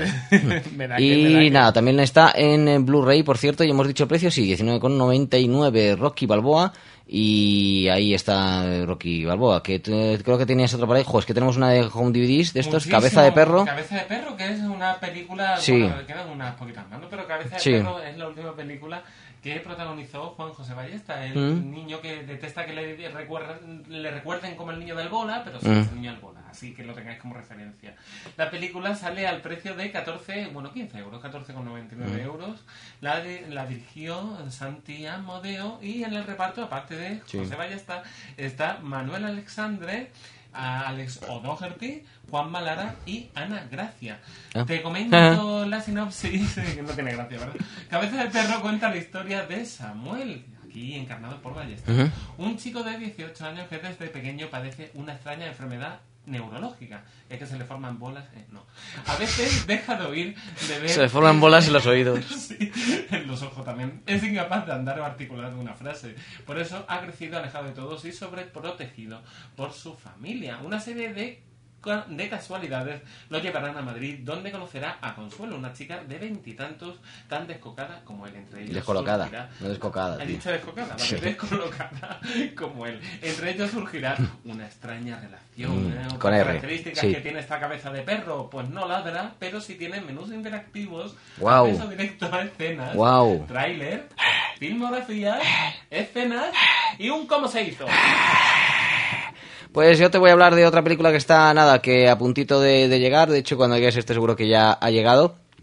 Y nada, también está en Blu-ray, por cierto, y hemos dicho el precio, sí, 19,99 Rocky Balboa. Y ahí está Rocky Balboa, que creo que tenías otra por ahí. Es que tenemos una de home DVDs de estos, Muchísimo. Cabeza de Perro. Cabeza de Perro, que es una película... Sí. Bueno, quedan unas poquitas más, ¿no? Pero Cabeza de Sí. Perro es la última película que protagonizó Juan José Ballesta, el niño que detesta que le recuerden como el niño del bola, pero sí es el niño del bola, así que lo tengáis como referencia. La película sale al precio de 15 euros, 14,99 euros. La dirigió Santi Amodeo, y en el reparto, aparte de José Ballesta, está Manuel Alexandre, Alex O'Doherty, Juan Malara y Ana Gracia. Te comento la sinopsis, que no tiene gracia, ¿verdad? Cabeza de Perro cuenta la historia de Samuel, aquí encarnado por Ballesta, un chico de 18 años que desde pequeño padece una extraña enfermedad neurológica. Es que se le forman bolas, no. A veces deja de oír, de ver... Se le forman bolas en los oídos. Sí, en los ojos también. Es incapaz de andar o articular una frase. Por eso ha crecido alejado de todos y sobreprotegido por su familia. Una serie de casualidades lo llevarán a Madrid, donde conocerá a Consuelo, una chica de 20 y tantos, tan descocada como él. Entre ellos Descolocada, surgirá... no descocada. ¿Has Tío. dicho descocada? Vale, Sí. descolocada como él. Entre ellos surgirá una extraña relación. Con Otras R. características Sí. que tiene esta Cabeza de Perro, pues no ladra, pero sí tiene menús interactivos, Guau. acceso directo a escenas, Guau. tráiler, filmografías, escenas y un cómo se hizo. Pues yo te voy a hablar de otra película que está, que a puntito de llegar. De hecho, cuando llegues esté seguro que ya ha llegado.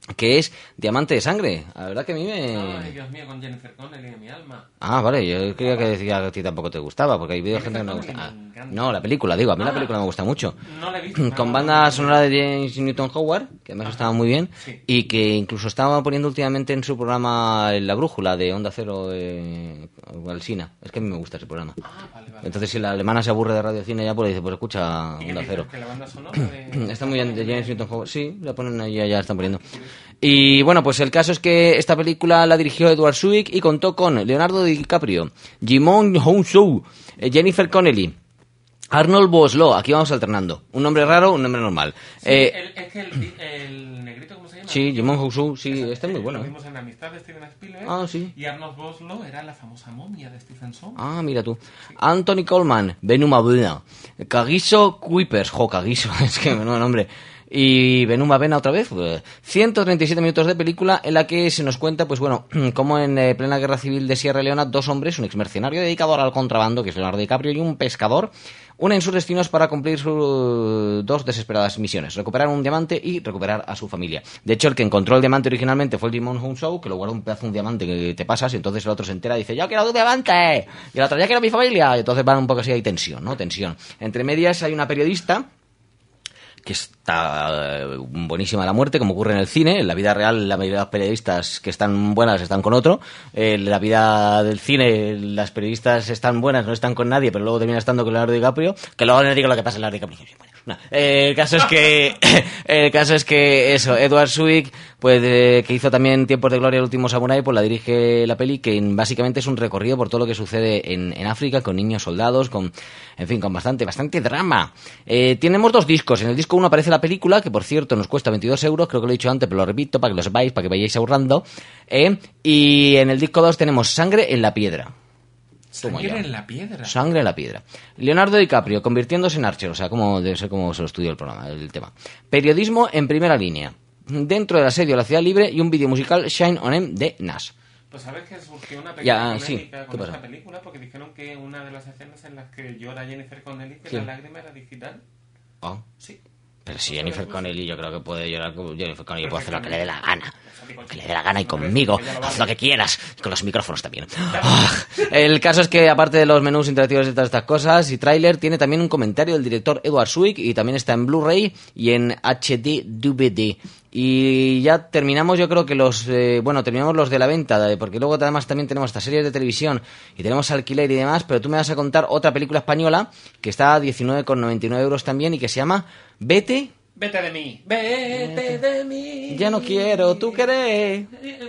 que es Diamante de Sangre. La verdad que a mí Ay, Dios mío, con Jennifer Connelly en mi alma. Ah, vale, yo creía que decía que a ti tampoco te gustaba, porque hay vídeos gente que no le gusta. Ah, no, la película, digo, a mí la película me gusta mucho. No la he visto. Con banda sonora de James Newton Howard, que además estaba muy bien, Sí. y que incluso estaba poniendo últimamente en su programa La Brújula de Onda Cero Alsina. Es que a mí me gusta ese programa. Vale. Entonces, si la alemana se aburre de Radio Cine, ya pues le dice, pues escucha ¿Y qué Onda dices? Cero. ¿Que la banda sonora de... Está muy bien, de James Newton Howard. Sí, la ponen ahí, ya están poniendo. Y bueno, pues el caso es que esta película la dirigió Edward Zwick y contó con Leonardo DiCaprio, Jimon Hounsou, Jennifer Connelly, Arnold Vosloo. Aquí vamos alternando. Un nombre raro, un nombre normal. Sí, es que el negrito, ¿cómo se llama? Sí, Jimon Hounsou, sí, este es muy bueno. Lo vimos en Amistad de Steven Spielberg. Ah, sí. Y Arnold Vosloo era la famosa momia de Stephen Sohn. Ah, mira tú. Anthony Coleman, Benuma Bena, Kagiso Kuipers, Kagiso, es que menudo nombre. Y Benuma Bena otra vez, 137 minutos de película en la que se nos cuenta, pues bueno, como en plena guerra civil de Sierra Leona, dos hombres, un exmercenario dedicado al contrabando, que es Leonardo DiCaprio, y un pescador, unen sus destinos para cumplir sus dos desesperadas misiones, recuperar un diamante y recuperar a su familia. De hecho, el que encontró el diamante originalmente fue el Jimon Hounsou, que lo guardó un pedazo de un diamante que te pasas, y entonces el otro se entera y dice, ¡yo quiero tu diamante! Y el otro, ¡yo quiero mi familia! Y entonces van un poco así, hay tensión, ¿no? Tensión. Entre medias hay una periodista que está buenísima la muerte, como ocurre en el cine. En la vida real, la mayoría de los periodistas que están buenas están con otro. En la vida del cine, las periodistas están buenas, no están con nadie, pero luego terminan estando con Leonardo DiCaprio. Que luego les digo lo que pasa en Leonardo DiCaprio. No. El caso es que eso, Edward Zwick, pues que hizo también Tiempos de Gloria, El último samurái, pues la dirige la peli, que básicamente es un recorrido por todo lo que sucede en África, con niños soldados, con bastante drama. Tenemos dos discos. En el disco 1 aparece la película, que por cierto nos cuesta 22 euros, creo que lo he dicho antes, pero lo repito para que lo sepáis, para que vayáis ahorrando. Y en el disco 2 tenemos Sangre en la piedra. Sangre en la piedra. Sangre en la piedra. Leonardo DiCaprio convirtiéndose en Archer, o sea, debe ser como se lo estudió el programa, el tema. Periodismo en primera línea. Dentro del asedio a la ciudad libre y un vídeo musical Shine on Em de Nas. Pues sabes que surgió una pequeña polémica con pasa? esta película porque dijeron que una de las escenas en las que llora Jennifer Connelly, que la lágrima era digital. Ah. Sí. Pero si Jennifer Connelly, yo creo que puede llorar como Jennifer Connelly, puede hacer lo que le dé la gana. Que le dé la gana y conmigo, haz lo que quieras. Y con los micrófonos también. El caso es que, aparte de los menús interactivos y todas estas cosas, y tráiler, tiene también un comentario del director Edward Zwick y también está en Blu-ray y en HD DVD. Y ya terminamos, yo creo que terminamos los de la venta, porque luego además también tenemos estas series de televisión y tenemos alquiler y demás, pero tú me vas a contar otra película española que está a 19,99 euros también y que se llama Vete de mí. Vete de mí. Ya no quiero, tú querés.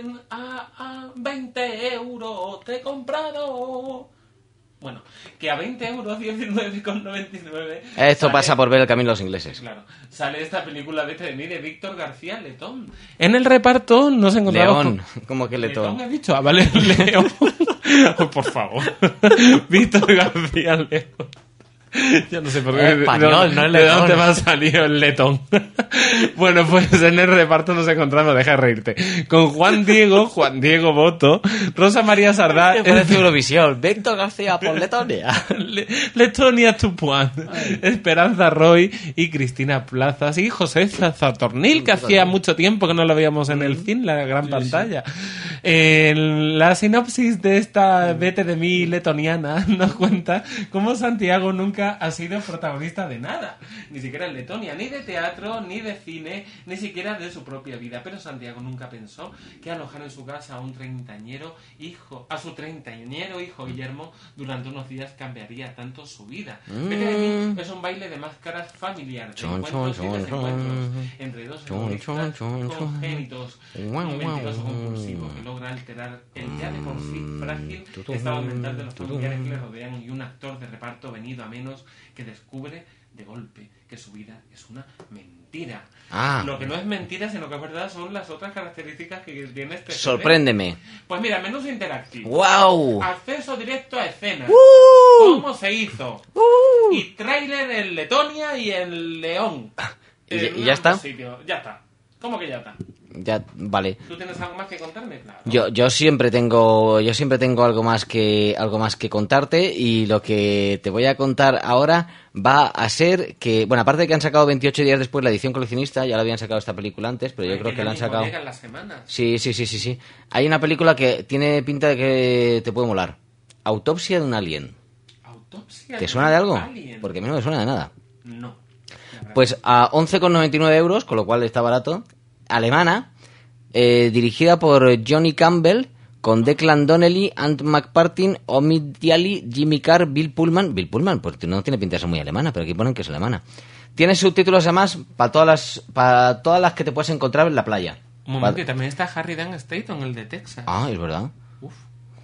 A 20 euros te he comprado. Bueno, que a 20 euros, 19,99. Esto pasa por ver El camino de los ingleses. Claro, sale esta película Vete de mí de Víctor García Letón. En el reparto nos encontramos León, ¿cómo que Letón? ¿Letón he dicho? Ah, vale, León. Oh, por favor. Víctor García Letón. Ya no sé por qué. Español, no el ¿De letón? dónde me ha salido el letón? Bueno, pues en el reparto nos encontramos, deja de reírte, con Juan Diego Boto, Rosa María Sardá, ¿Qué parece Eurovisión? Víctor García por Letonia. Letonia Tupuan, Esperanza Roy y Cristina Plazas y José Zatornil, que hacía mucho tiempo que no lo veíamos en el cine, la gran pantalla. La sinopsis de esta Vete de mí letoniana nos cuenta cómo Santiago nunca ha sido protagonista de nada, ni siquiera en Letonia, ni de teatro, ni de cine, ni siquiera de su propia vida. Pero Santiago nunca pensó que alojar en su casa a su treintañero hijo Guillermo durante unos días cambiaría tanto su vida. Vete de mí es un baile de máscaras familiar, de encuentros y desencuentros entre dos egoístas congénitos, un mentiroso compulsivo que logra alterar el ya de por sí frágil estado mental de los familiares que le rodean, y un actor de reparto venido a menos que descubre de golpe que su vida es una mentira. Lo que no es mentira, sino que es verdad, son las otras características que tiene este CD. Sorpréndeme. Pues mira, menús interactivos. ¡Wow! Acceso directo a escenas. ¿Cómo se hizo? Y tráiler en Letonia y en León. ¿Y ya está? Ya está. ¿Cómo que ya está? Ya, vale. ¿Tú tienes algo más que contarme? Claro. Yo siempre tengo algo más que contarte, y lo que te voy a contar ahora va a ser que, bueno, aparte de que han sacado 28 días después la edición coleccionista, ya lo habían sacado esta película antes, pero yo creo que la han sacado. Llega en la semana. Sí. Hay una película que tiene pinta de que te puede molar. Autopsia de un alien. ¿Autopsia? ¿Te suena de algo? Alien. Porque a mí no me suena de nada. No. Pues a 11,99 euros, con lo cual está barato. Alemana, dirigida por Johnny Campbell, con Declan Donnelly, Ant McPartlin, Omid Dialli, Jimmy Carr, Bill Pullman, porque no tiene pinta de ser muy alemana, pero aquí ponen que es alemana. Tiene subtítulos además para todas las que te puedes encontrar en la playa. Un momento, y también está Harry Dean Stanton, el de Texas. Ah, es verdad. Uf.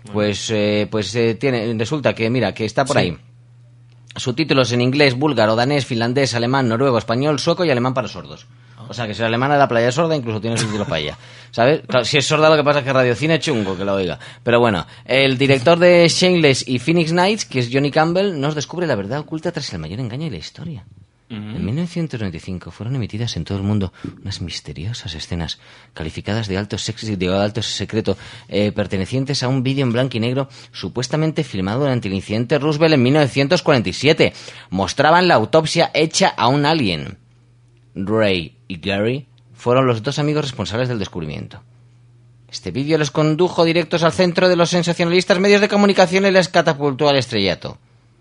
Resulta que, mira, que está por ahí. Subtítulos en inglés, búlgaro, danés, finlandés, alemán, noruego, español, sueco y alemán para sordos. O sea, que si la alemana de la playa es sorda, incluso tiene subtítulos para ella. ¿Sabes? Claro, si es sorda, lo que pasa es que radiocine chungo, que lo oiga. Pero bueno, el director de Shameless y Phoenix Nights, que es Johnny Campbell, nos descubre la verdad oculta tras el mayor engaño de la historia. En 1995 fueron emitidas en todo el mundo unas misteriosas escenas calificadas de alto secreto, pertenecientes a un vídeo en blanco y negro supuestamente filmado durante el incidente Roosevelt en 1947. Mostraban la autopsia hecha a un alien. Ray y Gary fueron los dos amigos responsables del descubrimiento. Este vídeo los condujo directos al centro de los sensacionalistas medios de comunicación y les catapultó al estrellato.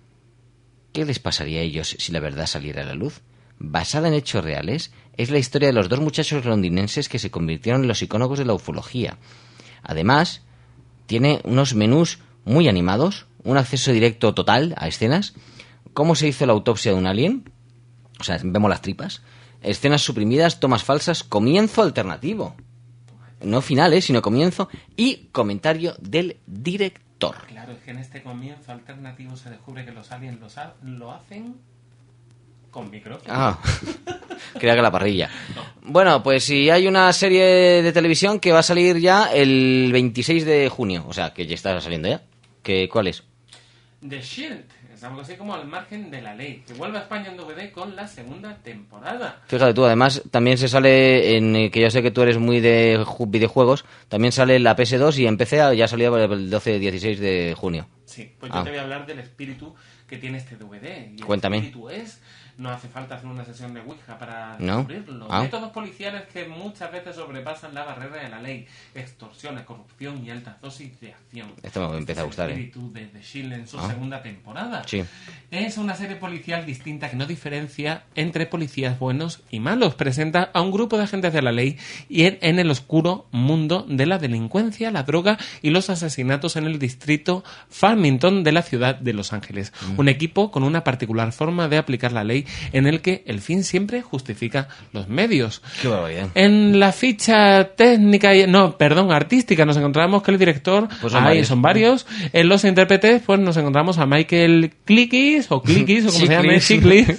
¿Qué les pasaría a ellos si la verdad saliera a la luz? Basada en hechos reales, es la historia de los dos muchachos londinenses que se convirtieron en los icónicos de la ufología. Además, tiene unos menús muy animados, un acceso directo total a escenas, cómo se hizo la autopsia de un alien, o sea, vemos las tripas, escenas suprimidas, tomas falsas, comienzo alternativo. No final, sino comienzo, y comentario del director. Claro, es que en este comienzo alternativo se descubre que los aliens lo hacen con micrófono. Ah, creía que la parrilla. No. Bueno, pues si hay una serie de televisión que va a salir ya el 26 de junio, o sea, que ya está saliendo ya. ¿Cuál es? The Shield. Es algo así como Al margen de la ley, que vuelve a España en DVD con la segunda temporada. Fíjate tú, además también se sale, que yo sé que tú eres muy de videojuegos, también sale en la PS2 y en PC ya salió el 12-16 de junio. Sí, pues yo te voy a hablar del espíritu que tiene este DVD. Y Cuéntame. El espíritu no hace falta hacer una sesión de Ouija para descubrirlo. Métodos policiales que muchas veces sobrepasan la barrera de la ley. Extorsiones, corrupción y altas dosis de acción. Esto me empieza a gustar. El espíritu de The Shield en su segunda temporada. Sí. Es una serie policial distinta que no diferencia entre policías buenos y malos. Presenta a un grupo de agentes de la ley y en el oscuro mundo de la delincuencia, la droga y los asesinatos en el distrito Farmington de la ciudad de Los Ángeles. Un equipo con una particular forma de aplicar la ley en el que el fin siempre justifica los medios. Qué barbaridad. En la ficha técnica, artística, nos encontramos que el director, pues son varios. En los intérpretes, pues nos encontramos a Michael Clickis, o como se llame, Chiclis,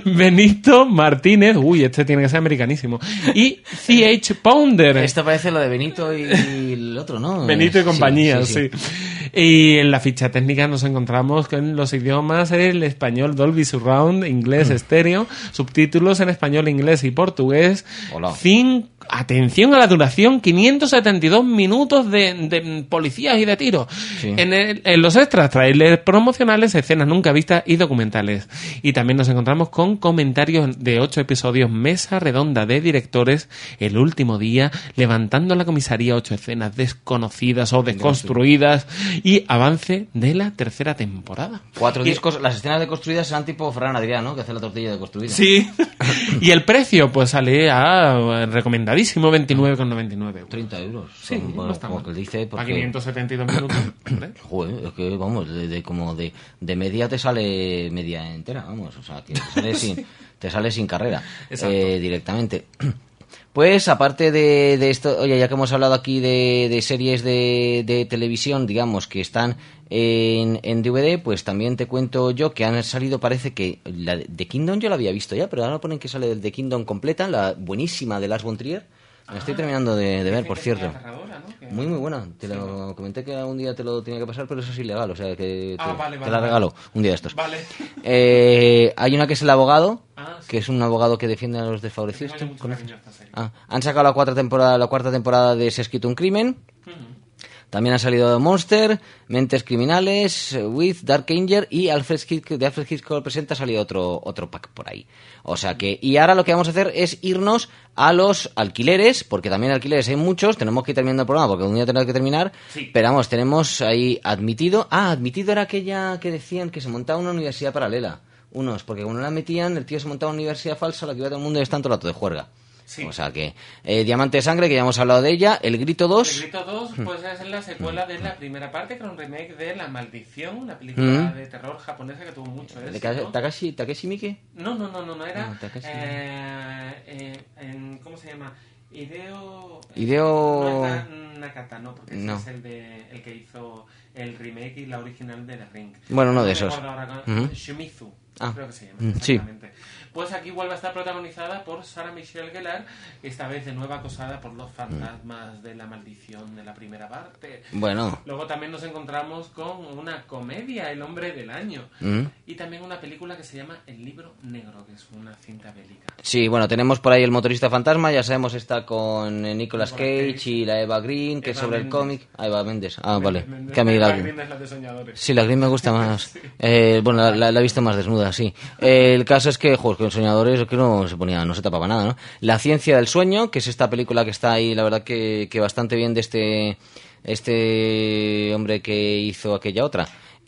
Benito Martínez, este tiene que ser americanísimo, y C.H. Pounder. Esto parece lo de Benito y el otro, ¿no? Benito y compañía, sí. Y en la ficha técnica nos encontramos con los idiomas, el español Dolby Surround, inglés estéreo, subtítulos en español, inglés y portugués. Hola. Atención a la duración, 572 minutos de policías y de tiros. Sí. En los extras, trailers promocionales, escenas nunca vistas y documentales. Y también nos encontramos con comentarios de 8 episodios, mesa redonda de directores, el último día, levantando la comisaría, 8 escenas desconocidas o desconstruidas y avance de la tercera temporada. 4 discos, las escenas deconstruidas serán tipo Ferran Adrià, ¿no? Que hace la tortilla deconstruida. Sí. Y el precio, pues sale a recomendadísimo, 29,99 €. 30 euros. Sí, bueno, como que dice, porque... A 572 minutos. Joder, es que, vamos, de media te sale media entera, vamos. O sea, que te sale sin carrera. Directamente. Pues, aparte de esto, oye, ya que hemos hablado aquí de series de televisión, digamos, que están en DVD, pues también te cuento yo que han salido, parece que la The Kingdom yo la había visto ya, pero ahora ponen que sale del The Kingdom completa, la buenísima de Lars von Trier, Me estoy terminando de ver, por cierto. Aterradora, ¿no? Muy buena. Te lo comenté que algún día te lo tenía que pasar, pero eso es ilegal, o sea que te la vale. regalo un día de estos. Vale. Hay una que es El abogado, Sí. que es un abogado que defiende a los desfavorecidos. Han sacado la cuarta temporada de Se ha escrito un crimen. También ha salido Monster, Mentes Criminales, With, Dark Angel y de Alfred Hitchcock presenta ha salido otro pack por ahí. O sea que, y ahora lo que vamos a hacer es irnos a los alquileres, porque también alquileres hay muchos, tenemos que ir terminando el programa porque un día tenemos que terminar, pero vamos, tenemos ahí Admitido. Admitido era aquella que decían que se montaba una universidad paralela. Porque cuando la metían, el tío se montaba una universidad falsa, la que iba todo el mundo y está en todo el rato de juerga. Sí. O sea que Diamante de Sangre, que ya hemos hablado de ella. El Grito 2. El Grito 2 pues es la secuela de la primera parte, que era un remake de La Maldición, una película de terror japonesa que tuvo mucho éxito. ¿Takeshi Miike? No, era... ¿cómo se llama? Hideo... No es Nakata, no, porque ese es el que hizo el remake y la original de The Ring. Bueno, uno de esos. Shimizu, creo que se llama. Exactamente. Sí. Pues aquí vuelve a estar protagonizada por Sarah Michelle Gellar, esta vez de nuevo acosada por los fantasmas de La Maldición de la primera parte. Bueno. Luego también nos encontramos con una comedia, El Hombre del Año, y también una película que se llama El Libro Negro, que es una cinta bélica. Sí, bueno, tenemos por ahí El Motorista Fantasma, ya sabemos, está con Nicolas Cage y la Eva Green, que es sobre el cómic. Eva Méndez. Vale. Que a mí Eva Green es la de Soñadores. Sí, la Green me gusta más. Sí. Bueno, la he visto más desnuda, sí. El caso es que, joder, que en Soñadores que no se tapaba nada, ¿no? La Ciencia del Sueño, que es esta película que está ahí, la verdad que bastante bien de este hombre que hizo aquella otra.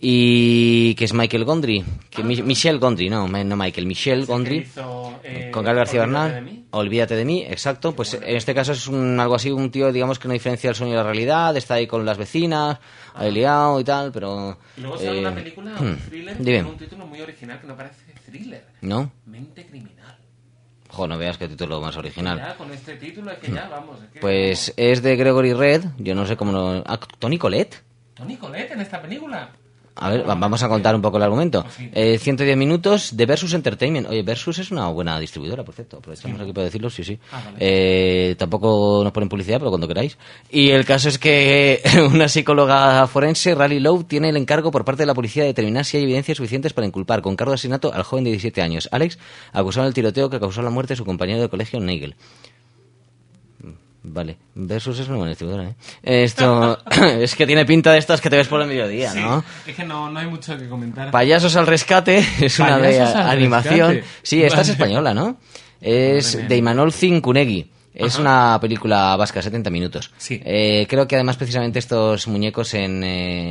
Y que es Michael Gondry, Michel Gondry, no Michael, Michel Gondry, con Gael García Bernal, Olvídate de mí, exacto. Pues en este caso es algo así, un tío, digamos, que no diferencia el sueño de la realidad, está ahí con las vecinas, ahí liado y tal, pero... Luego sale una película, un thriller, con un título muy original que no parece thriller. ¿No? Mente Criminal. Jo, no veas qué título más original. Ya, con este título es que ya, vamos. Es que pues es de Gregory Red, yo no sé cómo lo... ¿Toni Collette? ¿Toni Collette en esta película? A ver, vamos a contar un poco el argumento. 110 minutos de Versus Entertainment. Oye, Versus es una buena distribuidora, por cierto. Aprovechamos aquí para decirlo, sí. Vale. Tampoco nos ponen publicidad, pero cuando queráis. Y el caso es que una psicóloga forense, Raleigh Lowe, tiene el encargo por parte de la policía de determinar si hay evidencias suficientes para inculpar con cargo de asesinato al joven de 17 años, Alex, acusado del tiroteo que causó la muerte de su compañero de colegio, Nigel. Vale, Versus es una buena distribuidora, ¿eh? Esto es que tiene pinta de estas que te ves por el mediodía, ¿no? Sí, es que no hay mucho que comentar. Payasos al rescate es una de animación. Sí, esta es española, ¿no? Es de Imanol Zinkunegi. Es una película vasca, 70 minutos. Sí. Creo que además precisamente estos muñecos en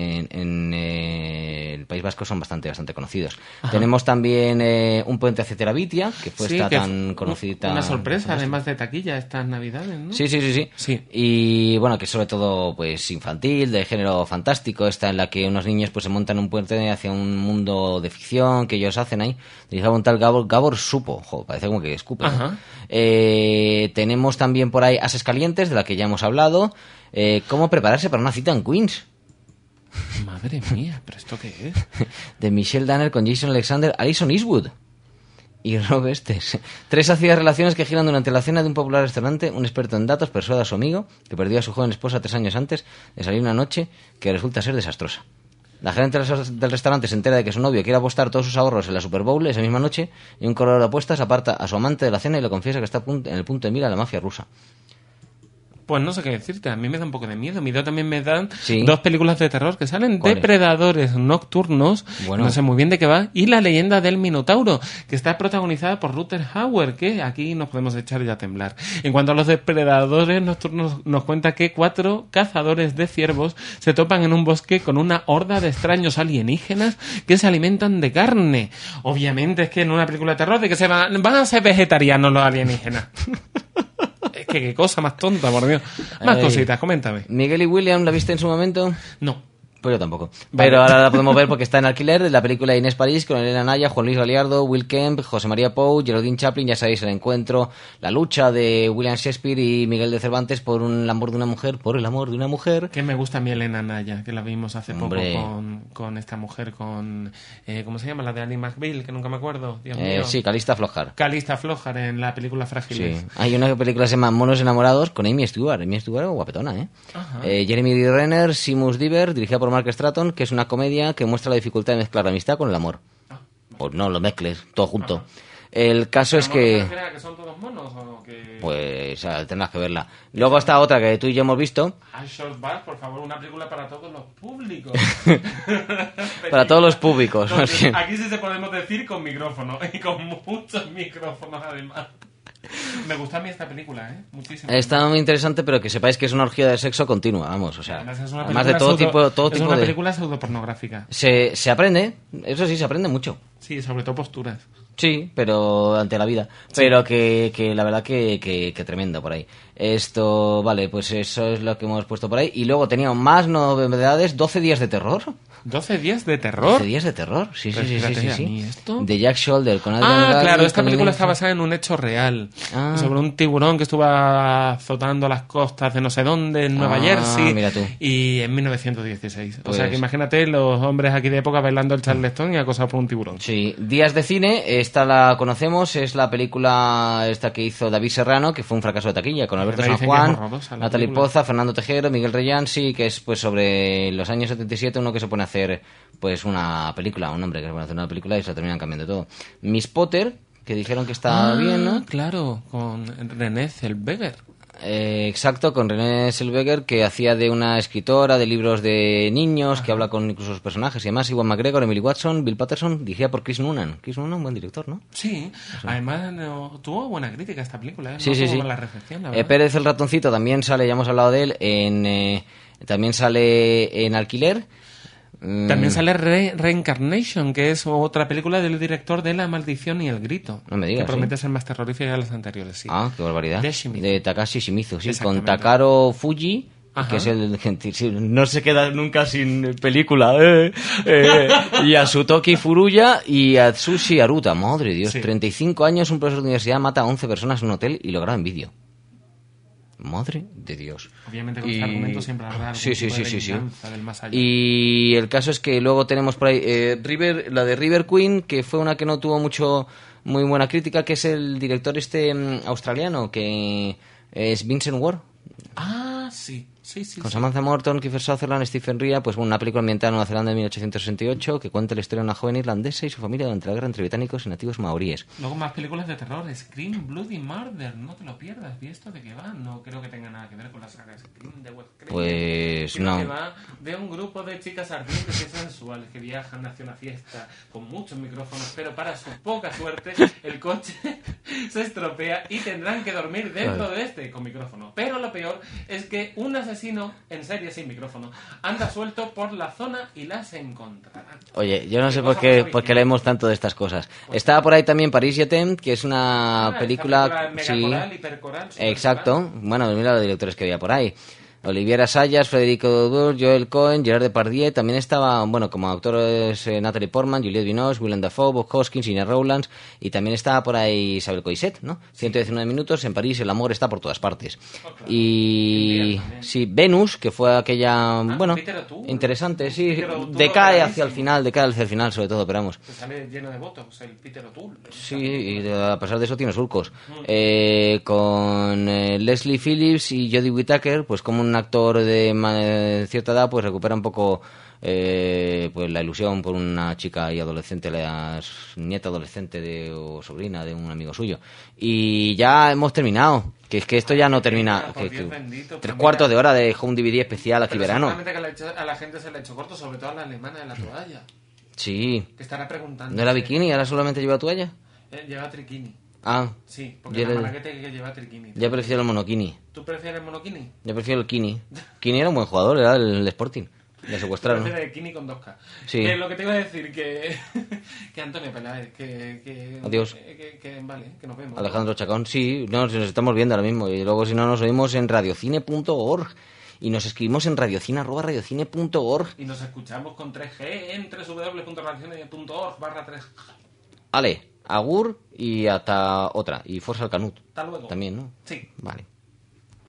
el País Vasco son bastante conocidos. Ajá. Tenemos también Un puente hacia Terabitia, que fue tan conocida. Una sorpresa, además de taquilla, estas navidades, ¿no? Sí. Y bueno, que sobre todo pues infantil, de género fantástico, esta en la que unos niños pues se montan un puente hacia un mundo de ficción que ellos hacen ahí. Dirigaba un tal Gabor Supo, parece como que escupe, ¿no? Tenemos también por ahí Ases Calientes, de la que ya hemos hablado. ¿Cómo prepararse para una cita en Queens? Madre mía, ¿pero esto qué es? De Michelle Danner con Jason Alexander, Alison Eastwood y Rob Estes. 3 ácidas relaciones que giran durante la cena de un popular restaurante. Un experto en datos persuade a su amigo, que perdió a su joven esposa 3 años antes de salir una noche que resulta ser desastrosa. La gerente del restaurante se entera de que su novio quiere apostar todos sus ahorros en la Super Bowl esa misma noche, y un corredor de apuestas aparta a su amante de la cena y le confiesa que está en el punto de mira de la mafia rusa. Pues no sé qué decirte, a mí me da un poco de miedo. Miedo también me dan 2 películas de terror que salen, Depredadores Nocturnos, no sé muy bien de qué va, y La leyenda del Minotauro, que está protagonizada por Rutger Hauer, que aquí nos podemos echar ya a temblar. En cuanto a los Depredadores Nocturnos, nos cuenta que 4 cazadores de ciervos se topan en un bosque con una horda de extraños alienígenas que se alimentan de carne. Obviamente es que en una película de terror de que van a ser vegetarianos los alienígenas. Es que qué cosa más tonta, por Dios. Más cositas, coméntame. ¿Miguel y William la viste en su momento? No. Pues yo tampoco. Vale. Pero ahora la podemos ver porque está en alquiler, de la película Inés París, con Elena Naya, Juan Luis Galiardo, Will Kemp, José María Pou, Geraldine Chaplin, ya sabéis, el encuentro, la lucha de William Shakespeare y Miguel de Cervantes por el amor de una mujer, por el amor de una mujer. Que me gusta a mí Elena Naya, que la vimos hace Hombre. poco con esta mujer, con... ¿cómo se llama? La de Annie McBeal, que nunca me acuerdo. Dios mío. Sí, Calista Flojar. Calista Flojar en la película Frágiles. Sí. Hay una película que se llama Monos Enamorados con Amy Stewart. Amy Stewart guapetona, ¿eh? Ajá. Jeremy Renner, Seamus Dever, dirigida por Mark Stratton, que es una comedia que muestra la dificultad de mezclar la amistad con el amor. Pues no, lo mezcles, todo junto. Ajá. El caso es que... ¿Que son todos monos o que...? Pues tendrás que verla. Luego está otra que tú y yo hemos visto. Short Bus, por favor, una película para todos los públicos. Para todos los públicos. Aquí sí se podemos decir con micrófono, y con muchos micrófonos además. Me gusta a mí esta película, muchísimo. Está muy interesante, pero que sepáis que es una orgía de sexo continua, vamos, o sea, Además, es una además de película todo es tipo una de... película pseudopornográfica. Se aprende, eso sí, se aprende mucho. Sí, sobre todo posturas. Sí, pero ante la vida. Sí. Pero que la verdad que tremendo por ahí. Esto, vale, pues eso es lo que hemos puesto por ahí. Y luego teníamos más novedades, 12 días de terror. 12 días de terror. 12 días de terror, sí, Pero sí, fíjate, ¿a sí. mí esto? De Jack Shoulder con Adrian Claro, Brody, esta con película Elena- está basada en un hecho real. Ah. Sobre un tiburón que estuvo azotando las costas de no sé dónde, en Nueva Ah, Jersey. mira tú. Y en 1916. O Pues- sea que imagínate los hombres aquí de época bailando el charleston y acosados por un tiburón. Sí, Días de cine, esta la conocemos, es la película esta que hizo David Serrano, que fue un fracaso de taquilla, con Alberto Me San dicen que es Juan, horrorosa la Natalie película. Poza, Fernando Tejero, Miguel Reyán, sí, que es pues sobre los años 77, uno que se pone a hacer pues una película, un hombre que se pone a hacer una película y se terminan cambiando todo. Miss Potter, que dijeron que está bien, ¿no? Claro, con René Zellweger. Exacto, con René Zellweger, que hacía de una escritora de libros de niños, que habla con incluso los personajes, y además Iwan McGregor, Emily Watson, Bill Patterson, dirigida por Chris Noonan. Chris Noonan, un buen director, ¿no? Sí, además tuvo buena crítica esta película, ¿eh? Sí, No sí, tuvo sí. mala recepción, la verdad. Pérez el ratoncito también sale, ya hemos hablado de él, también sale en Alquiler. También sale Reincarnation, que es otra película del director de La Maldición y el Grito. No me digas, que promete ¿sí? ser más terrorífica que las anteriores, sí. Ah, qué barbaridad. De Shimizu. De Takashi Shimizu, sí, con Exactamente. Takaro Fuji, Ajá. que es el sí, no se queda nunca sin película, y a Sutoki Furuya y a Atsushi Aruta. Madre de Dios, Sí. 35 años, un profesor de universidad mata a 11 personas en un hotel y lo graba en vídeo. Madre de Dios. Obviamente con este argumento siempre habrá algún Sí, sí, tipo de sí, sí, sí. venganza del más allá. Y el caso es que luego tenemos por ahí la de River Queen, que fue una que no tuvo muy buena crítica, que es el director australiano, que es Vincent Ward, Ah, sí. con Samantha Morton, Kiefer Sutherland, Stephen Rea, pues una película ambientada en Nueva Zelanda de 1868 que cuenta la historia de una joven irlandesa y su familia durante la guerra entre británicos y nativos maoríes. Luego más películas de terror. Scream, Bloody Murder. No te lo pierdas. ¿Y esto de qué va? No creo que tenga nada que ver con la saga Scream de Wes Craven. Pues Creo no. que va de un grupo de chicas ardientes y sensuales que viajan hacia una fiesta con muchos micrófonos, pero para su poca suerte el coche se estropea y tendrán que dormir dentro de este con micrófono. Pero lo peor es que un asesino en serie sin micrófono anda suelto por la zona y las encontrarán. Oye, yo no sé cosa por más qué leemos tanto de estas cosas. Estaba por ahí también Paris Jetem, que es una Esta película... megacoral, hipercoral, Exacto. Bueno, mira los directores que había por ahí. Oliviera Sayas, Federico Dodor, Joel Cohen, Gerard Depardieu. También estaba, bueno, como actores Natalie Portman, Juliette Binoche, Willem Dafoe, Bob Hoskins, Ina Rowlands. Y también estaba por ahí Isabel Coixet, ¿no? 119 minutos. En París el amor está por todas partes. claro. Y También. sí, Venus, que fue aquella, bueno, Peter O'Toole. interesante, sí. Peter O'Toole Decae hacia rarísimo. el final, sobre todo, pero vamos. Que sale lleno de botox, el Peter O'Toole. Sí, y a pesar de eso tiene surcos. Con Leslie Phillips y Jodie Whittaker, pues como un actor de cierta edad, pues recupera un poco pues la ilusión por una chica y adolescente, la nieta adolescente o sobrina de un amigo suyo. Y ya hemos terminado. Que es que esto ya no termina. Por Dios bendito, Tres pero cuartos mira. de hora de un DVD especial aquí Pero verano. seguramente que a la gente se le ha hecho corto, sobre todo a la alemana de la toalla. Sí. Que estará preguntando. ¿No era bikini? ¿Ahora solamente lleva toalla? Lleva triquini. Ah, Sí, porque Yo la le- malagueta que lleva triquini. ya prefiero el monokini. ¿Tú prefieres monokini? Yo prefiero el Kini. Kini era un buen jugador, era el Sporting. Le secuestraron. Prefieres el kini con 2K. Sí. Lo que te iba a decir, que Antonio Peláez, que Adiós. Vale, que nos vemos. Alejandro Chacón, sí, nos estamos viendo ahora mismo. Y luego si no nos oímos en radiocine.org. y nos escribimos en radiocine@radiocine.org. Y nos escuchamos con 3G en www.radiocine.org/3G. Ale, agur y hasta otra. Y Forza al Canut. Hasta luego. También, ¿no? Sí. Vale.